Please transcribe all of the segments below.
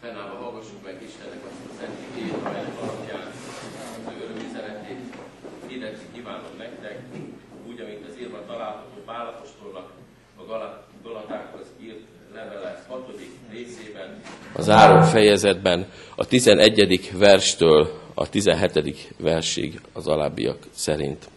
Fennállva hallgassuk meg Istennek azt a szent igét, amelynek alapján az ő örömüzenetét hirdetni kívánom nektek, úgy, amint az írva található Pál apostolnak a Galatákhoz írt levele 6. részében, a záró fejezetben, a 11. verstől a 17. versig az alábbiak szerint.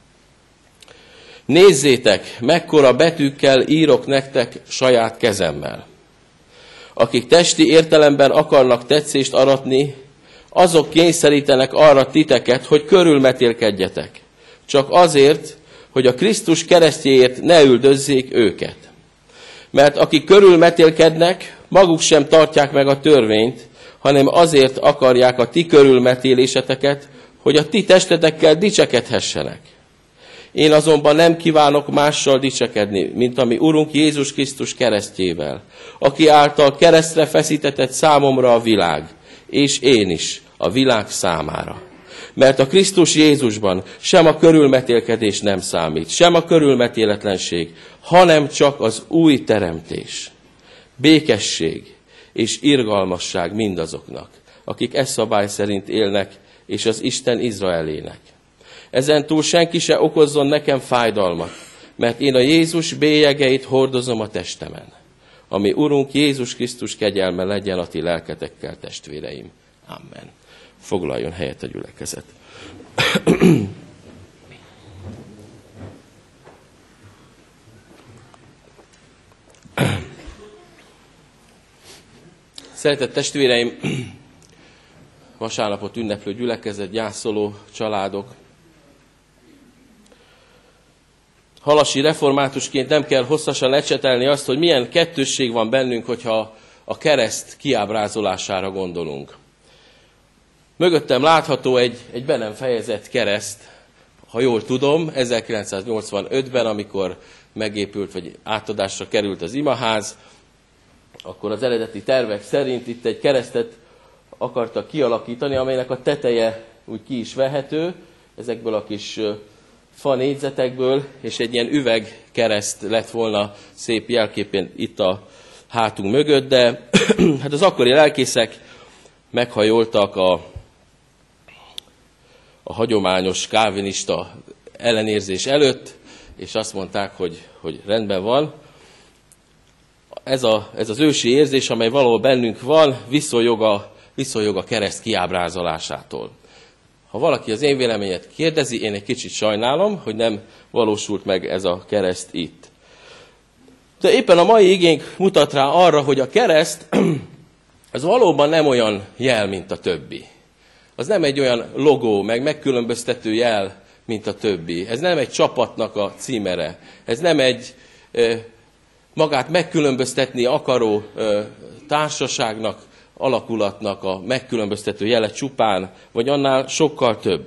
Nézzétek, mekkora betűkkel írok nektek saját kezemmel. Akik testi értelemben akarnak tetszést aratni, azok kényszerítenek arra titeket, hogy körülmetélkedjetek. Csak azért, hogy a Krisztus keresztjéért ne üldözzék őket. Mert akik körülmetélkednek, maguk sem tartják meg a törvényt, hanem azért akarják a ti körülmetéléseteket, hogy a ti testetekkel dicsekedhessenek. Én azonban nem kívánok mással dicsekedni, mint ami Urunk Jézus Krisztus keresztjével, aki által keresztre feszítetett számomra a világ, és én is a világ számára. Mert a Krisztus Jézusban sem a körülmetélkedés nem számít, sem a körülmetéletlenség, hanem csak az új teremtés, békesség és irgalmasság mindazoknak, akik e szabály szerint élnek, és az Isten Izraelének. Ezentúl senki se okozzon nekem fájdalmat, mert én a Jézus bélyegeit hordozom a testemen. Ami Urunk Jézus Krisztus kegyelme legyen a ti lelketekkel, testvéreim. Amen. Foglaljon helyet a gyülekezet. Szeretett testvéreim, vasárnapot ünneplő gyülekezet, gyászoló családok. Halasi reformátusként nem kell hosszasan ecsetelni azt, hogy milyen kettősség van bennünk, hogyha a kereszt kiábrázolására gondolunk. Mögöttem látható egy be nem fejezett kereszt, ha jól tudom, 1985-ben, amikor megépült, vagy átadásra került az imaház, akkor az eredeti tervek szerint itt egy keresztet akartak kialakítani, amelynek a teteje úgy ki is vehető, ezekből a kis fa négyzetekből, és egy ilyen üvegkereszt lett volna szép jelképpen itt a hátunk mögött, de hát az akkori lelkészek meghajoltak a hagyományos kálvinista ellenérzés előtt, és azt mondták, hogy rendben van. Ez az ősi érzés, amely valahol bennünk van, visszajog a kereszt kiábrázolásától. Ha valaki az én véleményet kérdezi, én egy kicsit sajnálom, hogy nem valósult meg ez a kereszt itt. De éppen a mai igénk mutat rá arra, hogy a kereszt az valóban nem olyan jel, mint a többi. Az nem egy olyan logó, meg megkülönböztető jel, mint a többi. Ez nem egy csapatnak a címere. Ez nem egy magát megkülönböztetni akaró társaságnak, alakulatnak a megkülönböztető jele csupán, vagy annál sokkal több.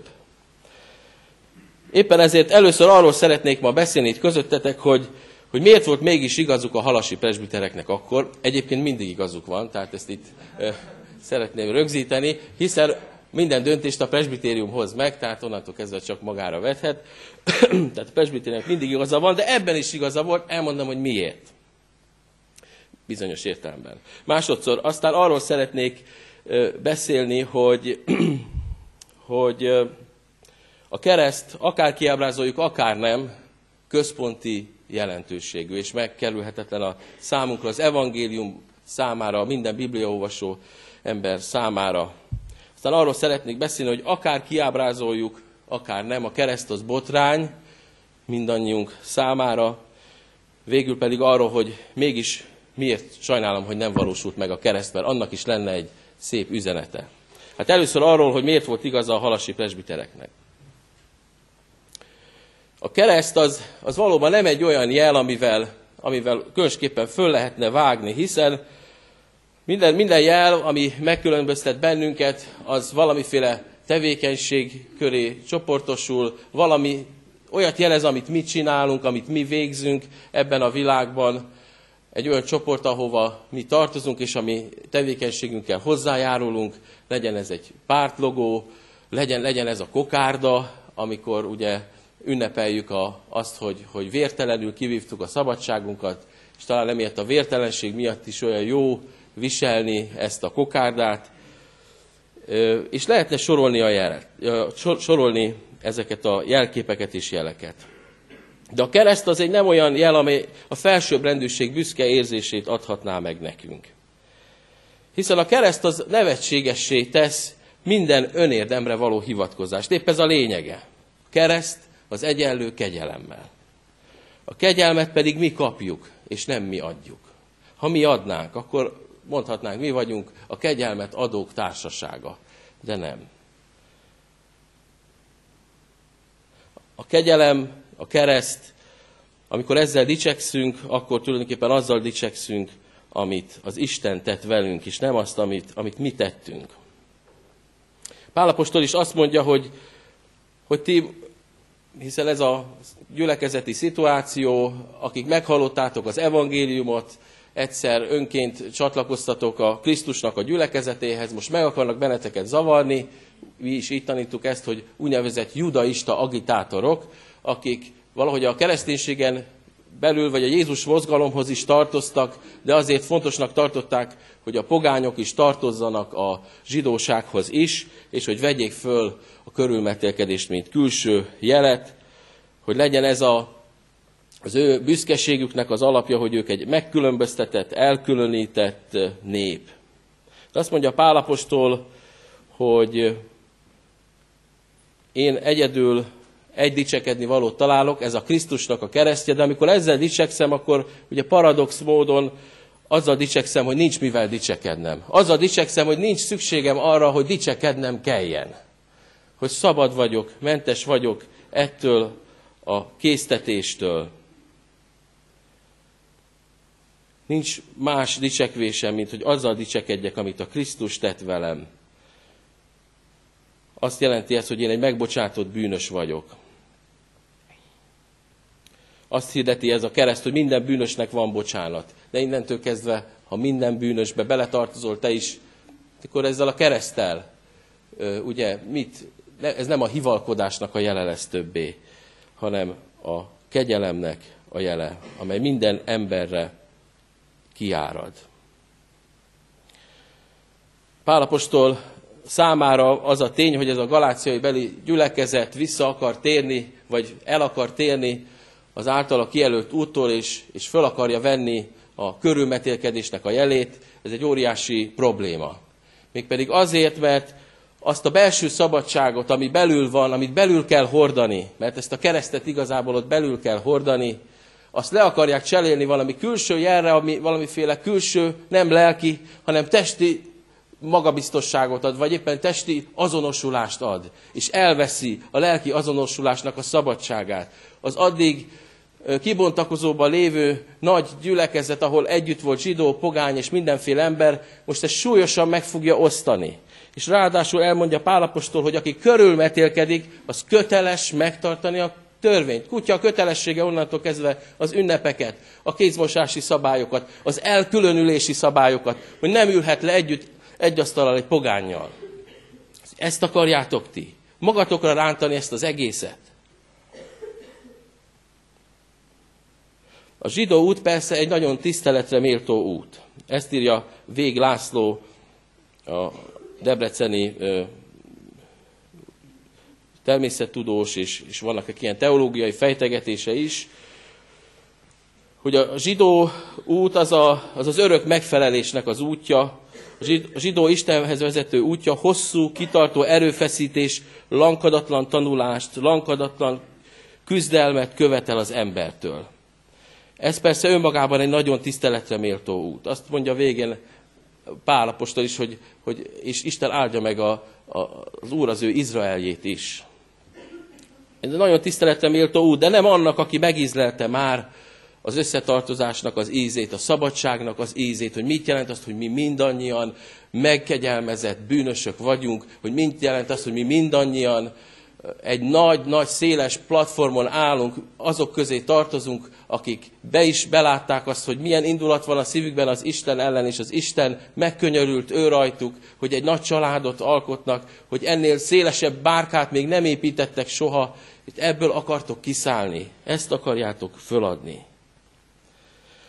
Éppen ezért először arról szeretnék ma beszélni itt közöttetek, hogy miért volt mégis igazuk a halasi presbitereknek akkor. Egyébként mindig igazuk van, tehát ezt itt szeretném rögzíteni, hiszen minden döntést a presbitérium hoz meg, tehát onnantól kezdve csak magára vethet. Tehát a presbitériumnak mindig igaza van, de ebben is igaza volt, elmondom, hogy miért. Bizonyos értelemben. Másodszor aztán arról szeretnék beszélni, hogy a kereszt, akár kiábrázoljuk, akár nem, központi jelentőségű, és megkerülhetetlen a számunkra, az evangélium számára, minden bibliaolvasó ember számára. Aztán arról szeretnék beszélni, hogy akár kiábrázoljuk, akár nem, a kereszt az botrány mindannyiunk számára, végül pedig arról, hogy mégis miért sajnálom, hogy nem valósult meg a kereszt, mert annak is lenne egy szép üzenete. Hát először arról, hogy miért volt igaza a halasi presbitereknek. A kereszt az valóban nem egy olyan jel, amivel különösképpen föl lehetne vágni, hiszen minden jel, ami megkülönböztet bennünket, az valamiféle tevékenység köré csoportosul, valami olyat jelez, amit mi csinálunk, amit mi végzünk ebben a világban, egy olyan csoport, ahova mi tartozunk, és ami tevékenységünkkel hozzájárulunk, legyen ez egy pártlogó, legyen ez a kokárda, amikor ugye ünnepeljük azt, hogy vértelenül kivívtuk a szabadságunkat, és talán emiatt a vértelenség miatt is olyan jó viselni ezt a kokárdát, és lehetne sorolni ezeket a jelképeket és jeleket. De a kereszt az egy nem olyan jel, amely a felsőbbrendűség büszke érzését adhatná meg nekünk. Hiszen a kereszt az nevetségessé tesz minden önérdemre való hivatkozást. Épp ez a lényege. A kereszt az egyenlő kegyelemmel. A kegyelmet pedig mi kapjuk, és nem mi adjuk. Ha mi adnánk, akkor mondhatnánk, mi vagyunk a kegyelmet adók társasága. De nem. A kegyelem, a kereszt, amikor ezzel dicsekszünk, akkor tulajdonképpen azzal dicsekszünk, amit az Isten tett velünk, és nem azt, amit mi tettünk. Pál apostol is azt mondja, hogy ti, hiszen ez a gyülekezeti szituáció, akik meghallottátok az evangéliumot, egyszer önként csatlakoztatok a Krisztusnak a gyülekezetéhez, most meg akarnak benneteket zavarni, mi is így tanítjuk ezt, hogy úgynevezett judaista agitátorok, akik valahogy a kereszténységen belül, vagy a Jézus mozgalomhoz is tartoztak, de azért fontosnak tartották, hogy a pogányok is tartozzanak a zsidósághoz is, és hogy vegyék föl a körülmetélkedést, mint külső jelet, hogy legyen ez az ő büszkeségüknek az alapja, hogy ők egy megkülönböztetett, elkülönített nép. De azt mondja Pál apostol, hogy én egyedül egy dicsekedni valót találok, ez a Krisztusnak a keresztje, de amikor ezzel dicsekszem, akkor ugye paradox módon azzal dicsekszem, hogy nincs mivel dicsekednem. Azzal dicsekszem, hogy nincs szükségem arra, hogy dicsekednem kelljen. Hogy szabad vagyok, mentes vagyok ettől a késztetéstől. Nincs más dicsekvésem, mint hogy azzal dicsekedjek, amit a Krisztus tett velem. Azt jelenti ez, hogy én egy megbocsátott bűnös vagyok. Azt hirdeti ez a kereszt, hogy minden bűnösnek van bocsánat. De innentől kezdve, ha minden bűnösbe beletartozol te is, akkor ezzel a kereszttel, ugye, ez nem a hivalkodásnak a jele lesz többé, hanem a kegyelemnek a jele, amely minden emberre kiárad. Pál apostol számára az a tény, hogy ez a galáciai beli gyülekezet vissza akar térni, vagy el akar térni az általa kijelölt úttól, és föl akarja venni a körülmetélkedésnek a jelét, ez egy óriási probléma. Mégpedig azért, mert azt a belső szabadságot, ami belül van, amit belül kell hordani, mert ezt a keresztet igazából ott belül kell hordani, azt le akarják cserélni valami külső jelre, ami valamiféle külső, nem lelki, hanem testi magabiztosságot ad, vagy éppen testi azonosulást ad, és elveszi a lelki azonosulásnak a szabadságát. Az addig kibontakozóban lévő nagy gyülekezet, ahol együtt volt zsidó, pogány és mindenféle ember, most ezt súlyosan meg fogja osztani. És ráadásul elmondja Pál apostol, hogy aki körülmetélkedik, az köteles megtartani a törvényt. Kutya a kötelessége onnantól kezdve az ünnepeket, a kézmosási szabályokat, az elkülönülési szabályokat, hogy nem ülhet le együtt egy asztallal egy pogánnyal. Ezt akarjátok ti? Magatokra rántani ezt az egészet? A zsidó út persze egy nagyon tiszteletre méltó út. Ezt írja Vég László, a debreceni természettudós, és vannak ilyen teológiai fejtegetése is, hogy a zsidó út az örök megfelelésnek az útja, a zsidó Istenhez vezető útja hosszú, kitartó erőfeszítés, lankadatlan tanulást, lankadatlan küzdelmet követel az embertől. Ez persze önmagában egy nagyon tiszteletre méltó út. Azt mondja végén Pál apostol is, hogy és Isten áldja meg az Úr az ő Izraeljét is. Ez egy nagyon tiszteletre méltó út, de nem annak, aki megízlelte már az összetartozásnak az ízét, a szabadságnak az ízét, hogy mit jelent azt, hogy mi mindannyian megkegyelmezett bűnösök vagyunk, hogy mit jelent azt, hogy mi mindannyian egy nagy, széles platformon állunk, azok közé tartozunk, akik belátták azt, hogy milyen indulat van a szívükben az Isten ellen, és az Isten megkönyörült ő rajtuk, hogy egy nagy családot alkotnak, hogy ennél szélesebb bárkát még nem építettek soha, itt ebből akartok kiszállni, ezt akarjátok föladni.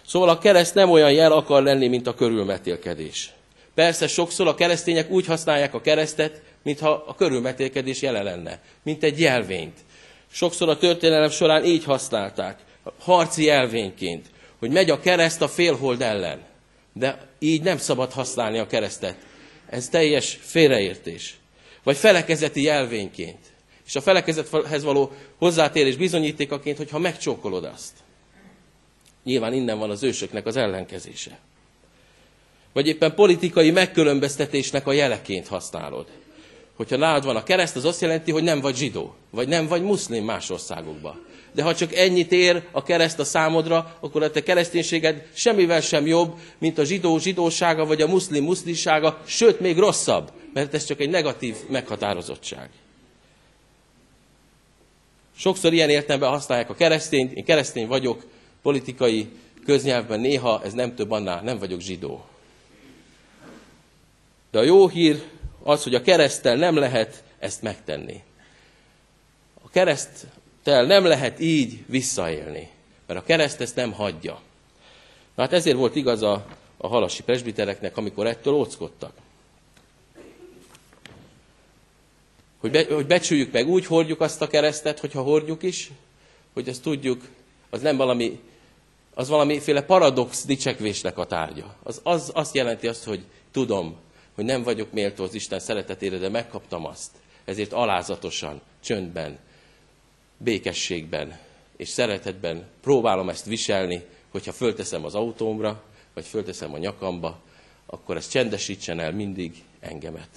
Szóval a kereszt nem olyan jel akar lenni, mint a körülmetélkedés. Persze sokszor a keresztények úgy használják a keresztet, mintha a körülmetélkedés jele lenne, mint egy jelvényt. Sokszor a történelem során így használták, harci jelvényként, hogy megy a kereszt a félhold ellen. De így nem szabad használni a keresztet. Ez teljes félreértés. Vagy felekezeti jelvényként. És a felekezethez való hozzátérés bizonyítékaként, hogyha megcsókolod azt. Nyilván innen van az ősöknek az ellenkezése. Vagy éppen politikai megkülönböztetésnek a jeleként használod. Hogyha nálad van a kereszt, az azt jelenti, hogy nem vagy zsidó, vagy nem vagy muszlim más országokban. De ha csak ennyit ér a kereszt a számodra, akkor a te kereszténységed semmivel sem jobb, mint a zsidó zsidósága, vagy a muszlim muszlimsága, sőt, még rosszabb, mert ez csak egy negatív meghatározottság. Sokszor ilyen értelemben használják a keresztényt, én keresztény vagyok, politikai köznyelvben néha ez nem több annál, nem vagyok zsidó. De a jó hír az, hogy a kereszttel nem lehet ezt megtenni. A kereszttel nem lehet így visszaélni, mert a kereszt ezt nem hagyja. Na hát ezért volt igaz a halasi presbitereknek, amikor ettől óckodtak. Hogy becsüljük meg, úgy hordjuk azt a keresztet, hogyha hordjuk is, hogy azt tudjuk, az nem valami, az valamiféle paradox dicsekvésnek a tárgya. Az azt jelenti azt, hogy tudom, hogy nem vagyok méltó az Isten szeretetére, de megkaptam azt. Ezért alázatosan, csöndben, békességben és szeretetben próbálom ezt viselni, hogyha fölteszem az autómra, vagy fölteszem a nyakamba, akkor ez csendesítsen el mindig engemet.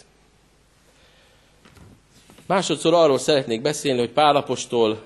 Másodszor arról szeretnék beszélni, hogy Pál apostol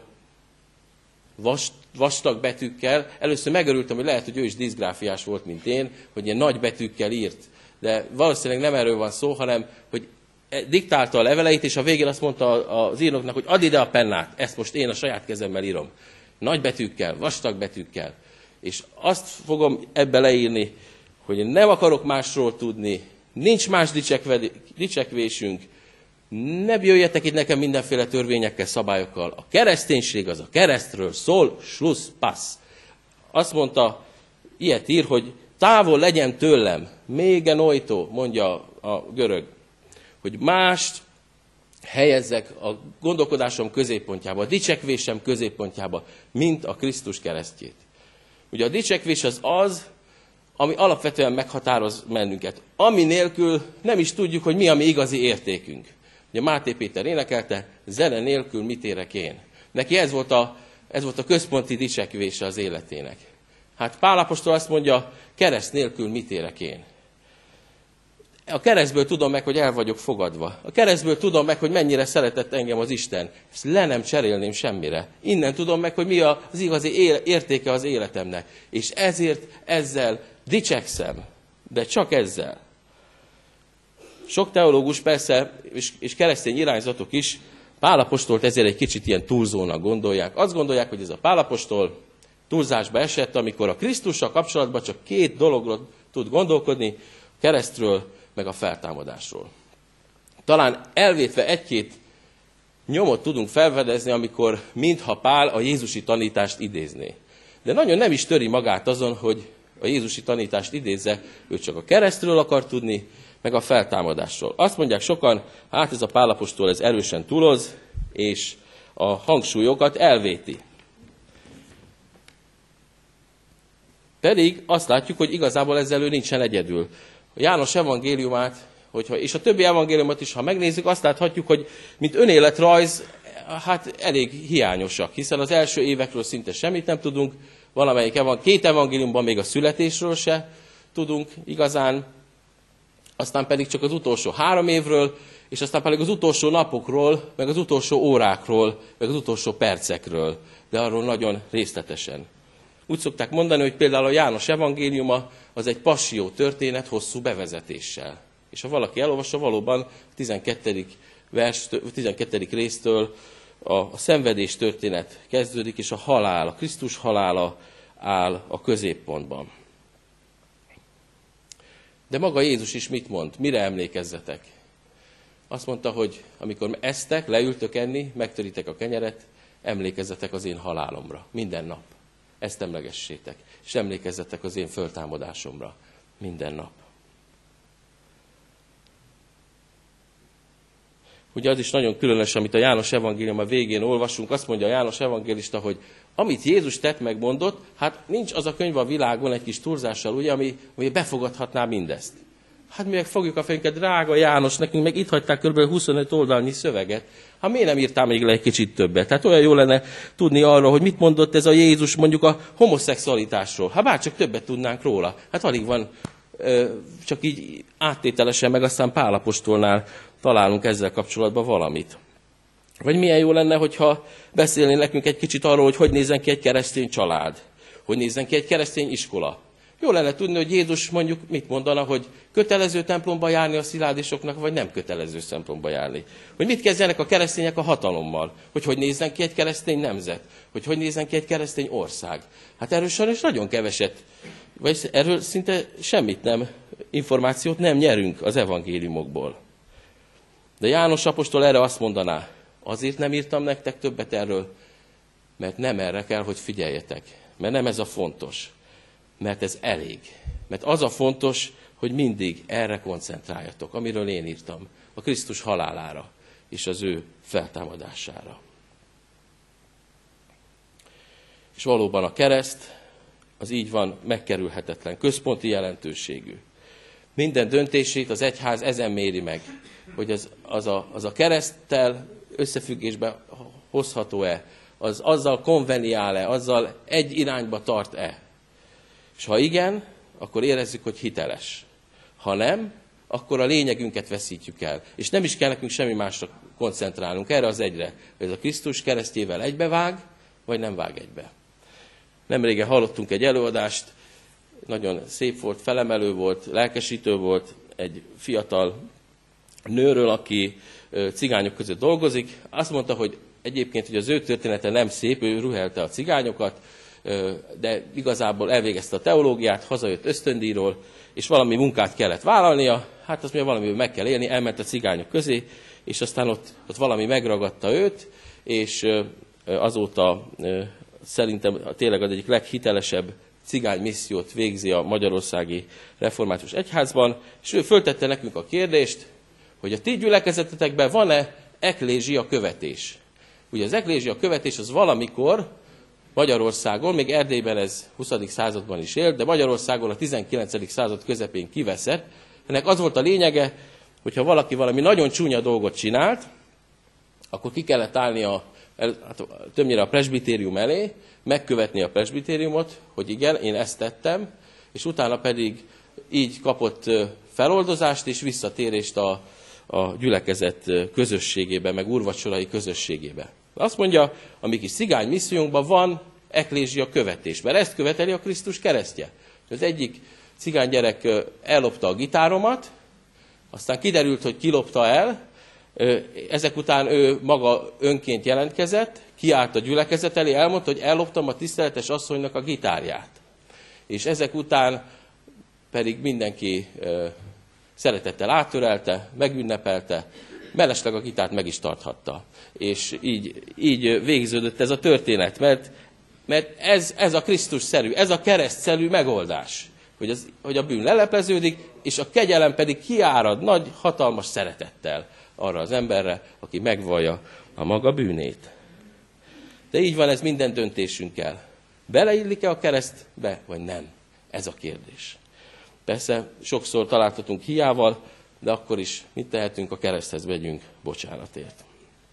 vastag betűkkel, először megörültem, hogy lehet, hogy ő is diszgráfiás volt, mint én, hogy ilyen nagy betűkkel írt. De valószínűleg nem erről van szó, hanem, hogy diktálta a leveleit, és a végén azt mondta az íróknak, hogy add ide a pennát, ezt most én a saját kezemmel írom. Nagy betűkkel, vastag betűkkel. És azt fogom ebbe leírni, hogy nem akarok másról tudni, nincs más dicsekvésünk, ne jöjjetek itt nekem mindenféle törvényekkel, szabályokkal. A kereszténység az a keresztről szól, slusz, passz. Azt mondta, ilyet ír, hogy távol legyen tőlem, mégen ojtó, mondja a görög, hogy mást helyezzek a gondolkodásom középpontjába, a dicsekvésem középpontjába, mint a Krisztus keresztjét. Ugye a dicsekvés az, ami alapvetően meghatároz bennünket. Ami nélkül nem is tudjuk, hogy mi a mi igazi értékünk. Ugye Máté Péter énekelte, zene nélkül mit érek én. Neki ez volt a központi dicsekvése az életének. Hát Pál apostol azt mondja, kereszt nélkül mit érek én. A keresztből tudom meg, hogy el vagyok fogadva. A keresztből tudom meg, hogy mennyire szeretett engem az Isten. Ezt le nem cserélném semmire. Innen tudom meg, hogy mi az igazi értéke az életemnek. És ezért ezzel dicsekszem. De csak ezzel. Sok teológus persze, és keresztény irányzatok is Pál apostolt ezért egy kicsit ilyen túlzónak gondolják. Azt gondolják, hogy ez a Pál apostol túlzásba esett, amikor a Krisztussal kapcsolatban csak két dologról tud gondolkodni, a keresztről, meg a feltámadásról. Talán elvétve egy-két nyomot tudunk felfedezni, amikor mintha Pál a jézusi tanítást idézné. De nagyon nem is töri magát azon, hogy a jézusi tanítást idézze, ő csak a keresztről akar tudni, meg a feltámadásról. Azt mondják sokan, hát ez a Pál apostol ez erősen túloz, és a hangsúlyokat elvéti. Pedig azt látjuk, hogy igazából ezzel ő nincsen egyedül. A János evangéliumát, és a többi evangéliumot is, ha megnézzük, azt láthatjuk, hogy mint önéletrajz, hát elég hiányosak, hiszen az első évekről szinte semmit nem tudunk, két evangéliumban még a születésről se tudunk igazán, aztán pedig csak az utolsó 3 évről, és aztán pedig az utolsó napokról, meg az utolsó órákról, meg az utolsó percekről, de arról nagyon részletesen. Úgy szokták mondani, hogy például a János evangéliuma az egy passió történet hosszú bevezetéssel. És ha valaki elolvassa, valóban 12. résztől a szenvedés történet kezdődik, és a halál, a Krisztus halála áll a középpontban. De maga Jézus is mit mond? Mire emlékezzetek? Azt mondta, hogy amikor esztek, leültök enni, megtöritek a kenyeret, emlékezzetek az én halálomra. Minden nap. Ezt emlegessétek, és emlékezzetek az én föltámadásomra minden nap. Ugye az is nagyon különös, amit a János evangélium a végén olvasunk, azt mondja a János evangélista, hogy amit Jézus tett, megmondott, hát nincs az a könyv a világon egy kis túlzással, ugye, ami befogadhatná mindezt. Hát mi meg fogjuk a fejünket, drága János, nekünk meg itt hagyták kb. 25 oldalnyi szöveget. Hát miért nem írtál még le egy kicsit többet? Hát olyan jó lenne tudni arról, hogy mit mondott ez a Jézus mondjuk a homoszexualitásról. Hát bárcsak többet tudnánk róla. Hát alig van, csak így áttételesen, meg aztán Pál apostolnál találunk ezzel kapcsolatban valamit. Vagy milyen jó lenne, hogyha beszélné nekünk egy kicsit arról, hogy nézzen ki egy keresztény család, hogy nézzen ki egy keresztény iskola. Jó lenne tudni, hogy Jézus mondjuk mit mondana, hogy kötelező templomba járni a szilárdisoknak, vagy nem kötelező templomba járni. Hogy mit kezdjenek a keresztények a hatalommal, hogy nézzen ki egy keresztény nemzet, hogy nézzen ki egy keresztény ország. Hát erről sajnos nagyon keveset, vagy erről szinte semmit nem, információt nem nyerünk az evangéliumokból. De János apostol erre azt mondaná, azért nem írtam nektek többet erről, mert nem erre kell, hogy figyeljetek, mert nem ez a fontos. Mert ez elég. Mert az a fontos, hogy mindig erre koncentráljatok, amiről én írtam, a Krisztus halálára és az ő feltámadására. És valóban a kereszt, az így van megkerülhetetlen, központi jelentőségű. Minden döntését az egyház ezen méri meg, hogy az a kereszttel összefüggésbe hozható-e, az azzal konveniál-e, azzal egy irányba tart-e. És ha igen, akkor érezzük, hogy hiteles. Ha nem, akkor a lényegünket veszítjük el. És nem is kell nekünk semmi másra koncentrálnunk, erre az egyre, hogy ez a Krisztus keresztjével egybevág, vagy nem vág egybe. Nemrégen hallottunk egy előadást, nagyon szép volt, felemelő volt, lelkesítő volt, egy fiatal nőről, aki cigányok között dolgozik. Azt mondta, hogy egyébként, hogy az ő története nem szép, ő ruhelte a cigányokat, de igazából elvégezte a teológiát, hazajött ösztöndíjról, és valami munkát kellett vállalnia, hát azt mondja, valamiből meg kell élni, elment a cigányok közé, és aztán ott valami megragadta őt, és azóta szerintem tényleg az egyik leghitelesebb cigány missziót végzi a Magyarországi Református Egyházban, és ő föltette nekünk a kérdést, hogy a ti gyülekezetetekben van-e eklézsia követés. Ugye az eklézsia követés az valamikor Magyarországon, még Erdélyben ez 20. században is élt, de Magyarországon a 19. század közepén kiveszett. Ennek az volt a lényege, hogyha valaki valami nagyon csúnya dolgot csinált, akkor ki kellett állni többnyire a presbitérium elé, megkövetni a presbitériumot, hogy igen, én ezt tettem, és utána pedig így kapott feloldozást és visszatérést a gyülekezet közösségébe, meg úrvacsorai közösségébe. Azt mondja, a mi kis cigány missziónkban van eklézsia követés, mert ezt követeli a Krisztus keresztje. Az egyik cigány gyerek ellopta a gitáromat, aztán kiderült, hogy kilopta el, ezek után ő maga önként jelentkezett, kiállt a gyülekezet elé, elmondta, hogy elloptam a tiszteletes asszonynak a gitárját. És ezek után pedig mindenki szeretettel áttörelte, megünnepelte, mellesleg a gitárt meg is tarthatta. És így végződött ez a történet, mert ez a Krisztus-szerű, ez a keresztszerű megoldás, hogy a bűn lelepleződik, és a kegyelem pedig kiárad nagy, hatalmas szeretettel arra az emberre, aki megvallja a maga bűnét. De így van ez minden döntésünkkel. Beleillik-e a keresztbe, vagy nem? Ez a kérdés. Persze sokszor találtatunk hiával, de akkor is mit tehetünk, a kereszthez megyünk bocsánatért.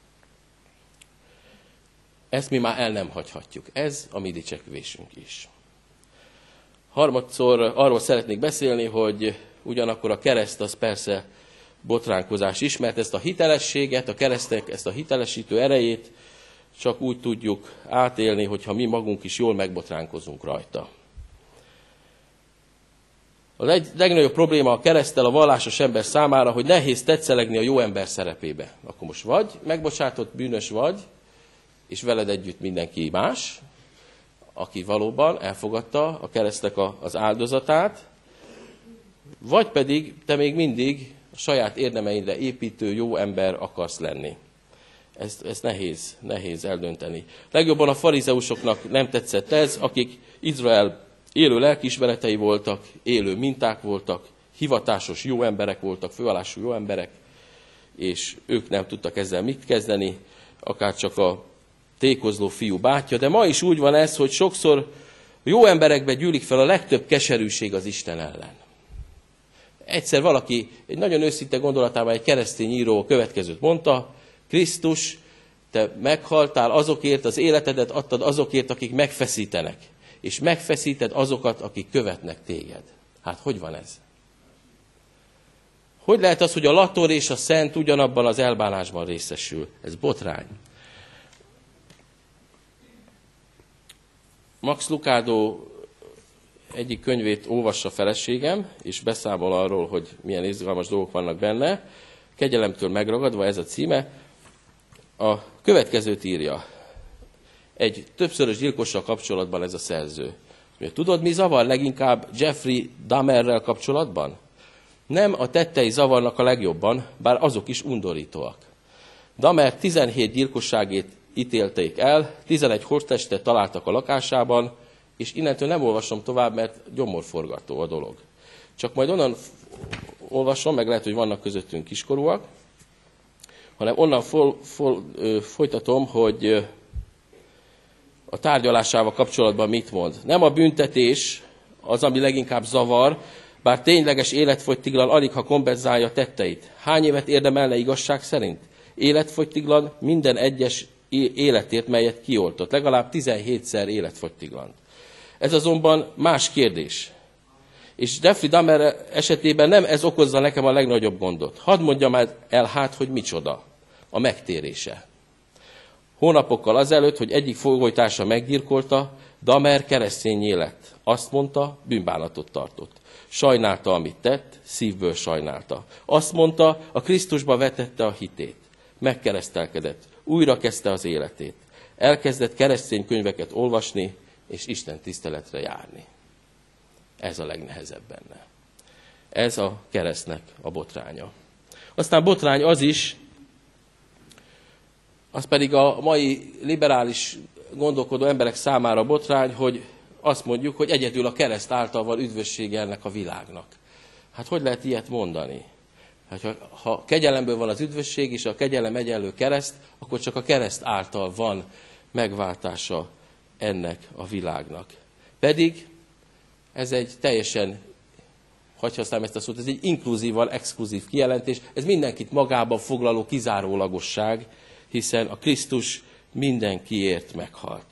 Ezt mi már el nem hagyhatjuk. Ez a mi dicsekvésünk is. Harmadszor arról szeretnék beszélni, hogy ugyanakkor a kereszt az persze botránkozás is, mert ezt a hitelességet, a keresztek ezt a hitelesítő erejét csak úgy tudjuk átélni, hogyha mi magunk is jól megbotránkozunk rajta. A legnagyobb probléma a kereszttel a vallásos ember számára, hogy nehéz tetszelegni a jó ember szerepébe. Akkor most vagy megbocsátott bűnös vagy, és veled együtt mindenki más, aki valóban elfogadta a keresztnek az áldozatát, vagy pedig te még mindig a saját érdemeidre építő jó ember akarsz lenni. Ezt nehéz eldönteni. Legjobban a farizeusoknak nem tetszett ez, akik Izrael élő lelkiismeretei voltak, élő minták voltak, hivatásos jó emberek voltak, főállású jó emberek, és ők nem tudtak ezzel mit kezdeni, akár csak a tékozló fiú bátyja. De ma is úgy van ez, hogy sokszor jó emberekbe gyűlik fel a legtöbb keserűség az Isten ellen. Egyszer valaki egy nagyon őszinte gondolatában egy keresztény író a következőt mondta: Krisztus, te meghaltál azokért, az életedet adtad azokért, akik megfeszítenek, és megfeszíted azokat, akik követnek téged. Hát hogy van ez? Hogy lehet az, hogy a lator és a szent ugyanabban az elbánásban részesül? Ez botrány. Max Lucado egyik könyvét olvassa feleségem, és beszámol arról, hogy milyen izgalmas dolgok vannak benne. Kegyelemtől megragadva, ez a címe. A következőt írja. Egy többszörös gyilkossal kapcsolatban ez a szerző. Tudod, mi zavar leginkább Jeffrey Dahmerrel kapcsolatban? Nem a tettei zavarnak a legjobban, bár azok is undorítóak. Dahmer 17 gyilkosságét ítélték el, 11 holttestet találtak a lakásában, és innentől nem olvasom tovább, mert gyomorforgató a dolog. Csak majd onnan olvasom, meg lehet, hogy vannak közöttünk kiskorúak, hanem onnan folytatom, hogy a tárgyalásával kapcsolatban mit mond. Nem a büntetés az, ami leginkább zavar, bár tényleges életfogytiglan alig ha kompenzálja tetteit. Hány évet érdemelne igazság szerint? Életfogytiglan minden egyes életért, melyet kioltott. Legalább 17-szer életfogytiglant. Ez azonban más kérdés. És Jeffrey Dahmer esetében nem ez okozza nekem a legnagyobb gondot. Hadd mondjam el hát, hogy micsoda. A megtérése. Hónapokkal azelőtt, hogy egyik fogolytársa meggyilkolta, Dahmer keresztényé lett. Azt mondta, bűnbánatot tartott. Sajnálta, amit tett, szívből sajnálta. Azt mondta, a Krisztusba vetette a hitét. Megkeresztelkedett, újra kezdte az életét. Elkezdett keresztény könyveket olvasni, és Isten tiszteletre járni. Ez a legnehezebb benne. Ez a keresztnek a botránya. Aztán botrány az is, az pedig a mai liberális gondolkodó emberek számára botrány, hogy azt mondjuk, hogy egyedül a kereszt által van üdvössége ennek a világnak. Hát hogy lehet ilyet mondani? Hát, ha kegyelemből van az üdvösség, és a kegyelem egyenlő kereszt, akkor csak a kereszt által van megváltása ennek a világnak. Pedig ez egy teljesen, hadd használjam ezt a szót, ez egy inkluzívan exkluzív kijelentés, ez mindenkit magában foglaló kizárólagosság, hiszen a Krisztus mindenkiért meghalt.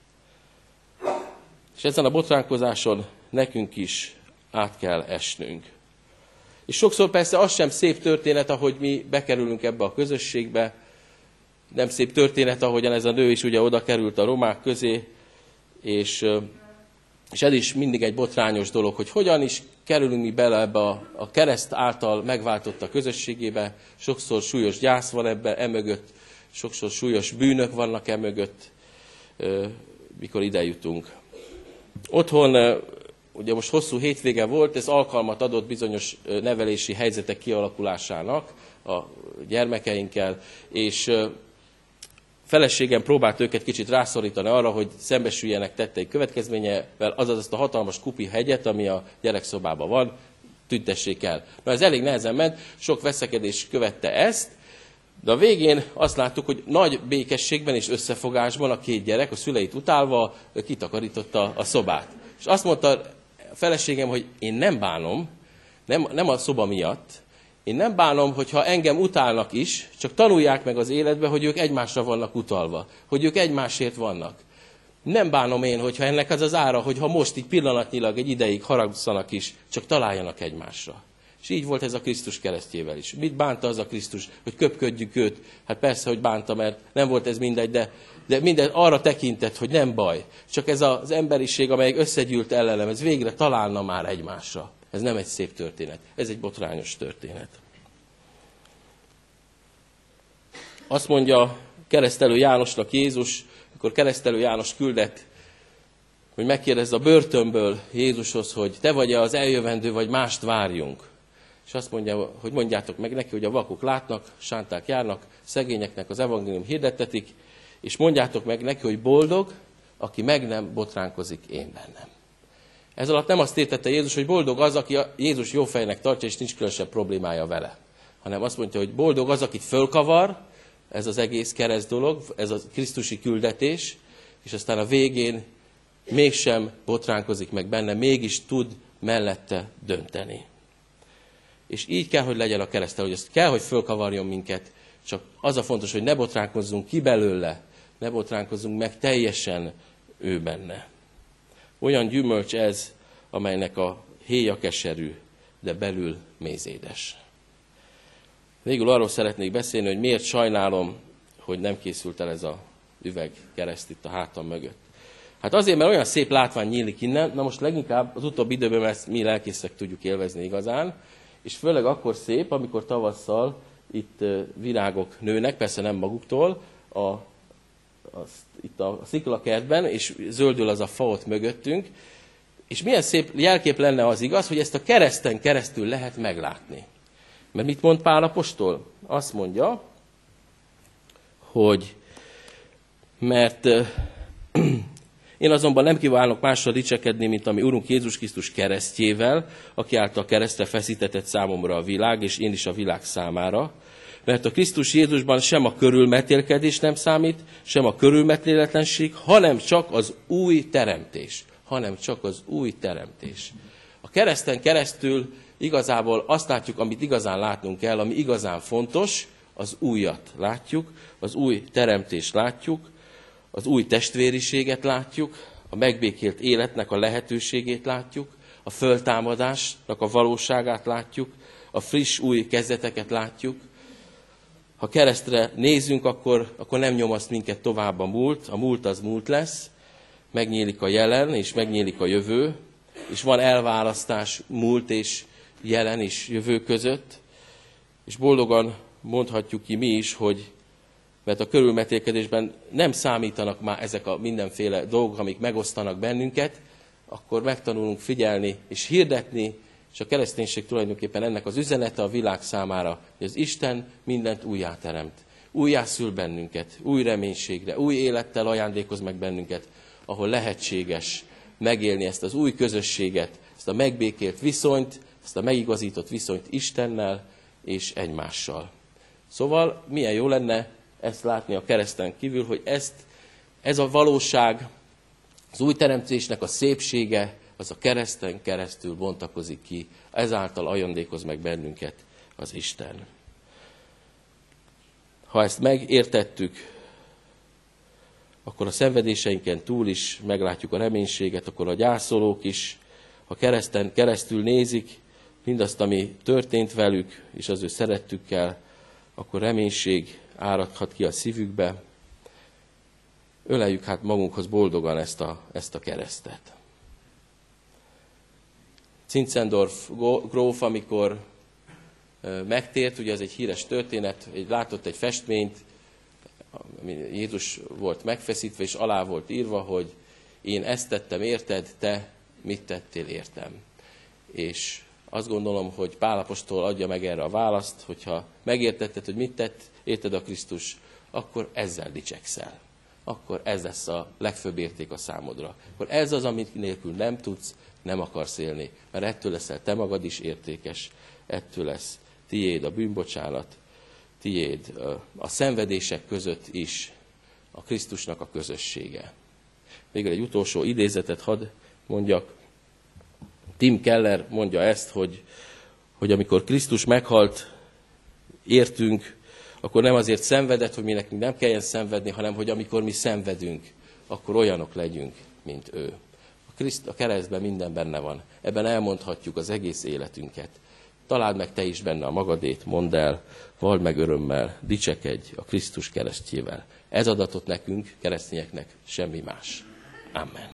És ezen a botránkozáson nekünk is át kell esnünk. És sokszor persze az sem szép történet, ahogy mi bekerülünk ebbe a közösségbe, nem szép történet, ahogyan ez a nő is ugye oda került a romák közé, és ez is mindig egy botrányos dolog, hogy hogyan is kerülünk mi bele ebbe a kereszt által megváltott a közösségébe, sokszor súlyos gyász van ebbe, emögött, sokszor súlyos bűnök vannak emögött, mikor ide jutunk. Otthon, ugye most hosszú hétvége volt, ez alkalmat adott bizonyos nevelési helyzetek kialakulásának a gyermekeinkkel, és feleségem próbált őket kicsit rászorítani arra, hogy szembesüljenek tettei következményevel, azaz azt a hatalmas kupi hegyet, ami a gyerekszobában van, tüntessék el. Na ez elég nehezen ment, sok veszekedés követte ezt, de a végén azt láttuk, hogy nagy békességben és összefogásban a két gyerek, a szüleit utálva kitakarította a szobát. És azt mondta a feleségem, hogy én nem bánom, nem a szoba miatt, én nem bánom, hogyha engem utálnak is, csak tanulják meg az életbe, hogy ők egymásra vannak utalva, hogy ők egymásért vannak. Nem bánom én, hogyha ennek az az ára, hogyha most így pillanatnyilag egy ideig haragszanak is, csak találjanak egymásra. És így volt ez a Krisztus keresztjével is. Mit bánta az a Krisztus, hogy köpködjük őt? Hát persze, hogy bánta, mert nem volt ez mindegy, de minden arra tekintett, hogy nem baj. Csak ez az emberiség, amelyik összegyűlt ellenem, ez végre találna már egymásra. Ez nem egy szép történet, ez egy botrányos történet. Azt mondja Keresztelő Jánosnak Jézus, amikor Keresztelő János küldett, hogy megkérdezze a börtönből Jézushoz, hogy te vagy-e az eljövendő, vagy mást várjunk. És és azt mondja, hogy mondjátok meg neki, hogy a vakok látnak, sánták járnak, szegényeknek az evangélium hirdettetik, és mondjátok meg neki, hogy boldog, aki meg nem botránkozik én bennem. Ez alatt nem azt értette Jézus, hogy boldog az, aki Jézus jó fejnek tartja, és nincs különösebb problémája vele. Hanem azt mondja, hogy boldog az, akit fölkavar, ez az egész kereszt dolog, ez a krisztusi küldetés, és aztán a végén mégsem botránkozik meg benne, mégis tud mellette dönteni. És így kell, hogy legyen a keresztel, hogy ezt kell, hogy fölkavarjon minket, csak az a fontos, hogy ne botránkozzunk ki belőle, ne botránkozzunk meg teljesen ő benne. Olyan gyümölcs ez, amelynek a héja keserű, de belül mézédes. Végül arról szeretnék beszélni, hogy miért sajnálom, hogy nem készült el ez a üvegkereszt itt a hátam mögött. Hát azért, mert olyan szép látvány nyílik innen, na most leginkább az utóbbi időben ezt mi lelkészek tudjuk élvezni igazán, és főleg akkor szép, amikor tavasszal itt virágok nőnek, persze nem maguktól, itt a sziklakertben, és zöldül az a fa ott mögöttünk, és milyen szép jelkép lenne az igaz, hogy ezt a kereszten keresztül lehet meglátni. Mert mit mond Pál apostol? Azt mondja, hogy mert én azonban nem kívánok másra dicsekedni, mint ami Urunk Jézus Krisztus keresztjével, aki által keresztre feszítetett számomra a világ, és én is a világ számára. Mert a Krisztus Jézusban sem a körülmetélkedés nem számít, sem a körülmetéletlenség, hanem csak az új teremtés. A kereszten keresztül igazából azt látjuk, amit igazán látnunk kell, ami igazán fontos, az újat látjuk, az új teremtést látjuk, az új testvériséget látjuk, a megbékélt életnek a lehetőségét látjuk, a föltámadásnak a valóságát látjuk, a friss új kezdeteket látjuk. Ha keresztre nézünk, akkor nem nyomaszt minket tovább a múlt az múlt lesz, megnyílik a jelen és megnyílik a jövő, és van elválasztás múlt és jelen és jövő között, és boldogan mondhatjuk ki mi is, hogy mert a körülmetélkedésben nem számítanak már ezek a mindenféle dolgok, amik megosztanak bennünket, akkor megtanulunk figyelni és hirdetni, és a kereszténység tulajdonképpen ennek az üzenete a világ számára, hogy az Isten mindent újjáteremt. Újjászül bennünket, új reménységre, új élettel ajándékoz meg bennünket, ahol lehetséges megélni ezt az új közösséget, ezt a megbékélt viszonyt, ezt a megigazított viszonyt Istennel és egymással. Szóval milyen jó lenne ezt látni a kereszten kívül, hogy ez a valóság, az új teremtésnek a szépsége, az a kereszten keresztül bontakozik ki, ezáltal ajándékoz meg bennünket az Isten. Ha ezt megértettük, akkor a szenvedéseinken túl is meglátjuk a reménységet, akkor a gyászolók is, ha kereszten keresztül nézik mindazt, ami történt velük, és az ő szerettükkel, akkor reménység áradhat ki a szívükbe. Öleljük hát magunkhoz boldogan ezt a keresztet. Zinzendorf gróf, amikor megtért, ugye ez egy híres történet, látott egy festményt, Jézus volt megfeszítve, és alá volt írva, hogy én ezt tettem érted, te mit tettél értem. És azt gondolom, hogy Pál apostol adja meg erre a választ, hogyha megértetted, hogy mit tett, érted a Krisztus, akkor ezzel dicsekszel. Akkor ez lesz a legfőbb érték a számodra. Akkor ez az, amit nélkül nem tudsz, nem akarsz élni. Mert ettől leszel te magad is értékes, ettől lesz tiéd a bűnbocsánat, tiéd a szenvedések között is a Krisztusnak a közössége. Végül egy utolsó idézetet hadd mondjak. Tim Keller mondja ezt, hogy amikor Krisztus meghalt, értünk, akkor nem azért szenvedett, hogy mi nekünk nem kelljen szenvedni, hanem hogy amikor mi szenvedünk, akkor olyanok legyünk, mint ő. A keresztben minden benne van. Ebben elmondhatjuk az egész életünket. Találd meg te is benne a magadét, mondd el, vald meg örömmel, dicsekedj a Krisztus keresztjével. Ez adatot nekünk, keresztényeknek, semmi más. Amen.